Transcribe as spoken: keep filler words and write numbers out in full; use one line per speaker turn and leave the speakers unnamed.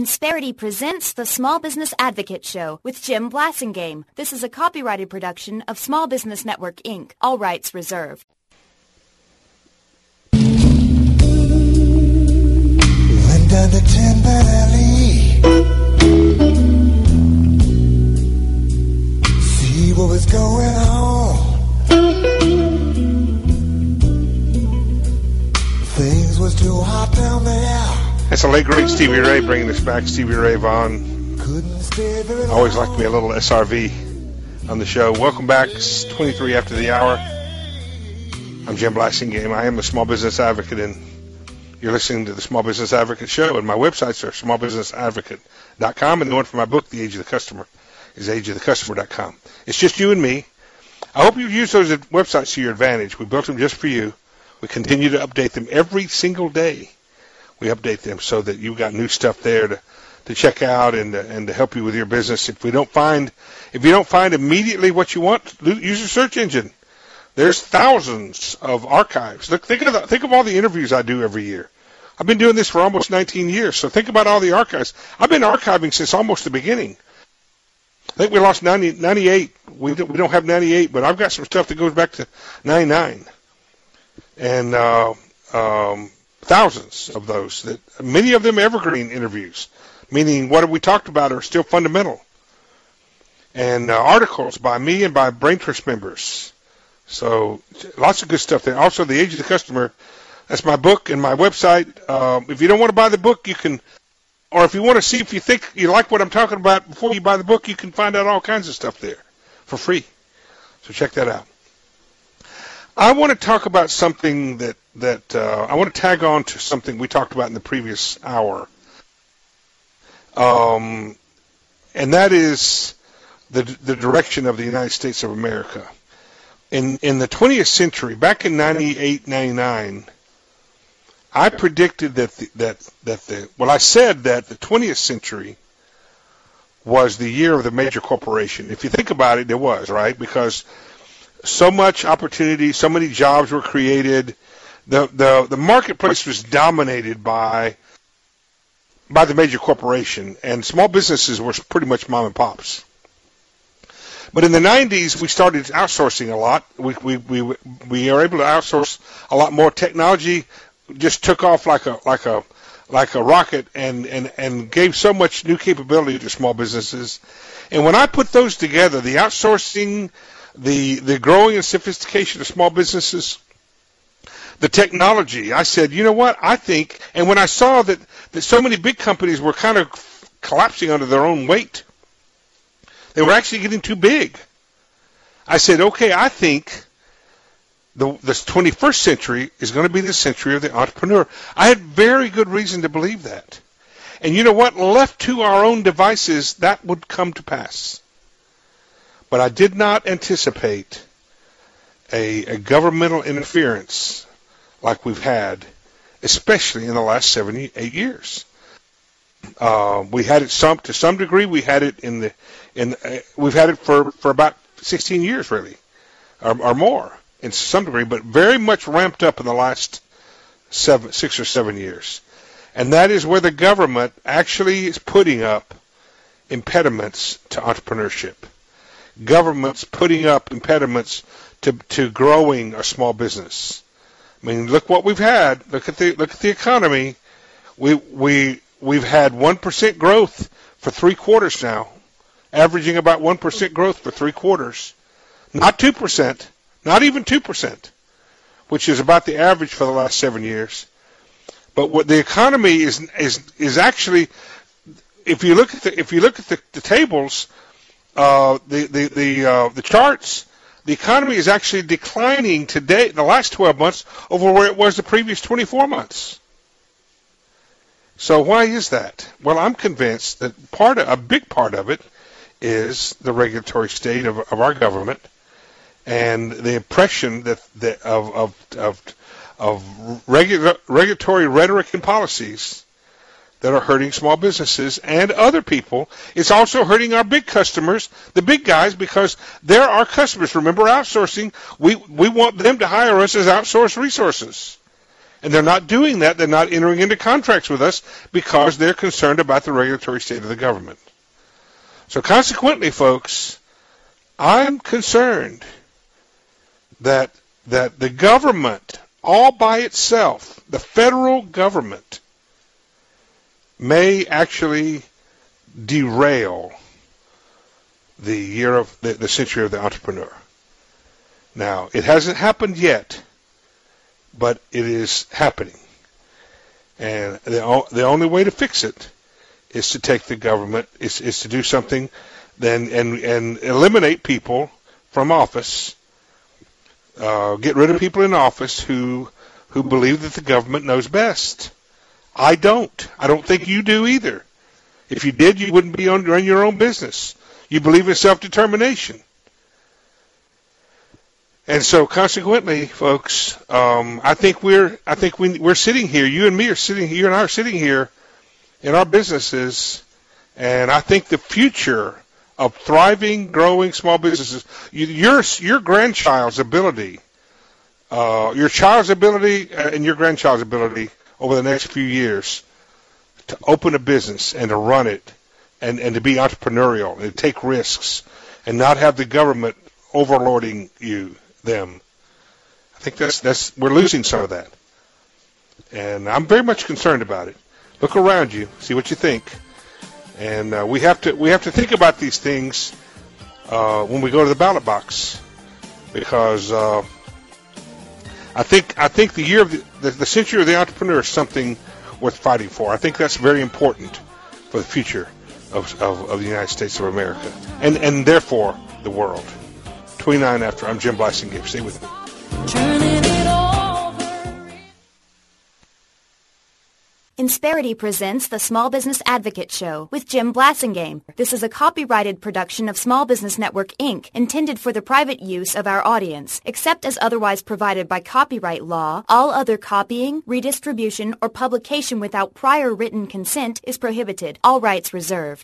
Insperity presents the Small Business Advocate Show with Jim Blasingame. This is a copyrighted production of Small Business Network, Incorporated. All rights reserved.
Went down to Timberley, see what was going on. Things was too hot down there.
That's the late great Stevie Ray bringing us back. Stevie Ray Vaughan. I always like me a little S R V on the show. Welcome back. It's twenty-three after the hour. I'm Jim Blasingame. I am the Small Business Advocate, and you're listening to the Small Business Advocate Show. And my websites are small business advocate dot com, and the one for my book, The Age of the Customer, is age of the customer dot com. It's just you and me. I hope you use those websites to your advantage. We built them just for you. We continue to update them every single day. We update them so that you've got new stuff there to, to check out and to, and to help you with your business. If we don't find, if you don't find immediately what you want, use your search engine. There's thousands of archives. Look, think of the, think of all the interviews I do every year. I've been doing this for almost nineteen years, so think about all the archives. I've been archiving since almost the beginning. I think we lost ninety, ninety-eight. We don't, we don't have ninety-eight, but I've got some stuff that goes back to ninety-nine. And uh, um, thousands of those, that many of them evergreen interviews, meaning what have we talked about are still fundamental. And uh, articles by me and by Brain Trust members. So lots of good stuff there. Also, The Age of the Customer, that's my book and my website. Um, if you don't want to buy the book, you can, or if you want to see if you think you like what I'm talking about before you buy the book, you can find out all kinds of stuff there for free. So check that out. I want to talk about something that, that uh, I want to tag on to something we talked about in the previous hour. Um, and that is the the direction of the United States of America. In in the twentieth century, back in ninety-eight, ninety-nine, I predicted that the, that that the well, I said that the twentieth century was the year of the major corporation. If you think about it, it was, right? Because so much opportunity, so many jobs were created. The the the marketplace was dominated by by the major corporation, and small businesses were pretty much mom and pops. But in the nineties, we started outsourcing a lot. We we we we are able to outsource a lot more. Technology just took off like a like a like a rocket, and and and gave so much new capability to small businesses. And when I put those together, the outsourcing, the the growing and sophistication of small businesses, the technology, I said, you know what, I think, and when I saw that, that so many big companies were kind of collapsing under their own weight, they were actually getting too big, I said, okay, I think the, the twenty-first century is going to be the century of the entrepreneur. I had very good reason to believe that. And you know what, left to our own devices, that would come to pass. But I did not anticipate a, a governmental interference like we've had, especially in the last seventy-eight years. Uh, we had it some to some degree. We had it in the in uh, we've had it for, for about sixteen years, really, or, or more, in some degree, but very much ramped up in the last seven, six or seven years. And that is where the government actually is putting up impediments to entrepreneurship. Governments putting up impediments to to growing a small business. I mean, look what we've had. Look at the look at the economy. We we we've had one percent growth for three quarters now, averaging about one percent growth for three quarters. Not two percent, not even two percent, which is about the average for the last seven years. But what the economy is is is actually, if you look at the if you look at the, the tables. Uh, the the the, uh, the charts, the economy is actually declining today, the last twelve months, over where it was the previous twenty-four months. So why is that? Well, I'm convinced that part of, a big part of it is the regulatory state of, of our government and the impression that, that of of of, of regula- regulatory rhetoric and policies that are hurting small businesses and other people. It's also hurting our big customers, the big guys, because they're our customers. Remember outsourcing, we, we want them to hire us as outsourced resources. And they're not doing that. They're not entering into contracts with us because they're concerned about the regulatory state of the government. So consequently, folks, I'm concerned that that the government, all by itself, the federal government, may actually derail the year of the, the century of the entrepreneur. Now, it hasn't happened yet, but it is happening. And the, the only way to fix it is to take the government, is, is to do something then and, and eliminate people from office, uh, get rid of people in office who who believe that the government knows best. I don't. I don't think you do either. If you did, you wouldn't be on, run your own business. You believe in self-determination. And so, consequently, folks, um, I think we're I think we, we're sitting here. You and me are sitting. You and I are sitting here in our businesses, and I think the future of thriving, growing small businesses, you, your your grandchild's ability, uh, your child's ability, and your grandchild's ability over the next few years to open a business and to run it, and, and to be entrepreneurial and to take risks, and not have the government overlording you. Them. I think that's that's we're losing some of that, and I'm very much concerned about it. Look around you, see what you think, and uh, we have to we have to think about these things uh, when we go to the ballot box, because uh, I think I think the year of the, the the century of the entrepreneur is something worth fighting for. I think that's very important for the future of of, of the United States of America, and and therefore the world. twenty-nine after. I'm Jim Blasingame. Stay with me.
Insperity presents the Small Business Advocate Show with Jim Blasingame. This is a copyrighted production of Small Business Network, Incorporated, intended for the private use of our audience. Except as otherwise provided by copyright law, all other copying, redistribution, or publication without prior written consent is prohibited. All rights reserved.